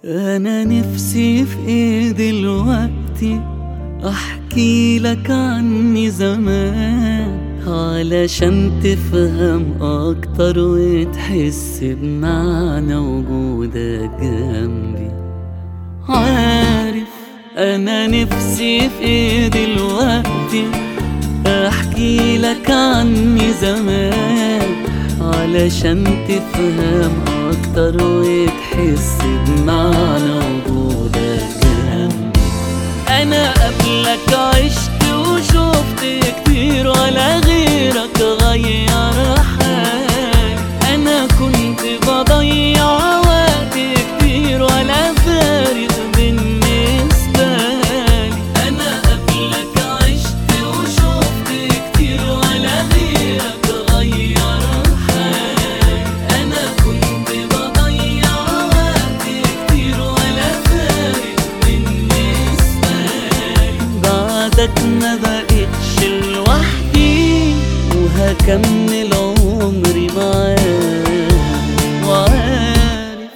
أنا نفسي في إيه دلوقتي أحكي لك عني زمان، علشان تفهم أكتر وتحس بمعنى وجودك جنبي. عارف أنا نفسي في إيه دلوقتي أحكي لك عني زمان، علشان تفهم أكتر وتحس بمعنى وجودك جنبي. أنا قبلك عشت وشفت كتير ولا غيرك غير حالي. أنا كنت بضيع وقت كتير ولا فارق بالنسبة لي. أنا قبلك عشت وشفت كتير ولا غيرك غير حالي. أنا كنت بضيع وقت كتير ولا فارق بالنسبة لي. بعدك ما بقتش لوحدي وهكمل عمري معاك وعارف.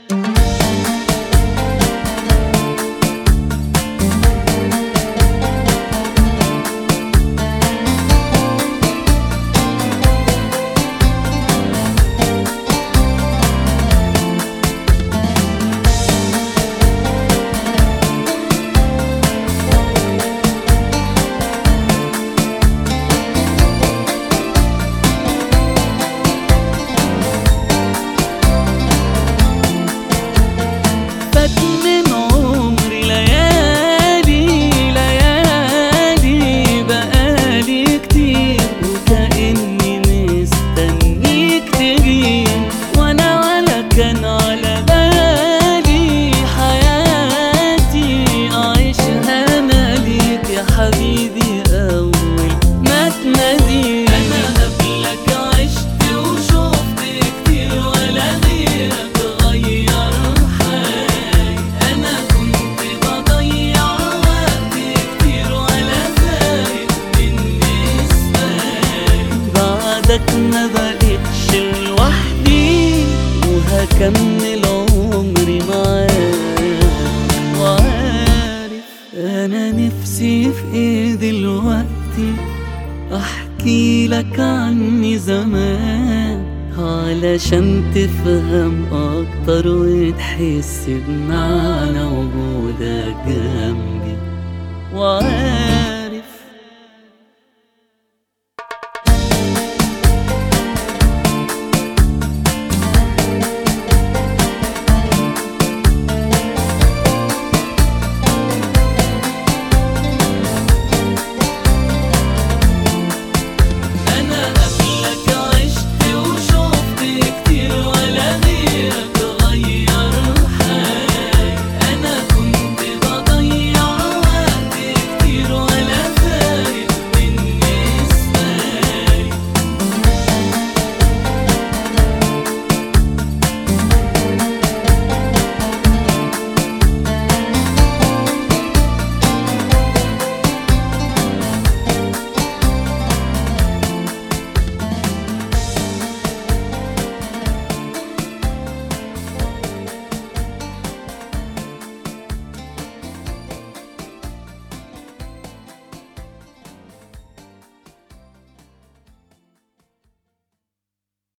من عمري ليالي ليالي بقالي كتير وكأني مستنيك تجيني، وانا ولا كان على بالي حياتي اعيشها ماليك يا حبيبي اول ما تناديني. انا قبلك عشت وشفت كتير ولا غيرك غير حالي. أنا كنت بضيع وقت كتير ولا فارق بالنسبة لي. بعدك ما بقتش لوحدي وهكمل عمري معاك وعارف. أنا نفسي في إيه دلوقتي أحكي لك عني زمان، علشان تفهم أكتر وتحس بمعنى وجودك جنبي وعارف.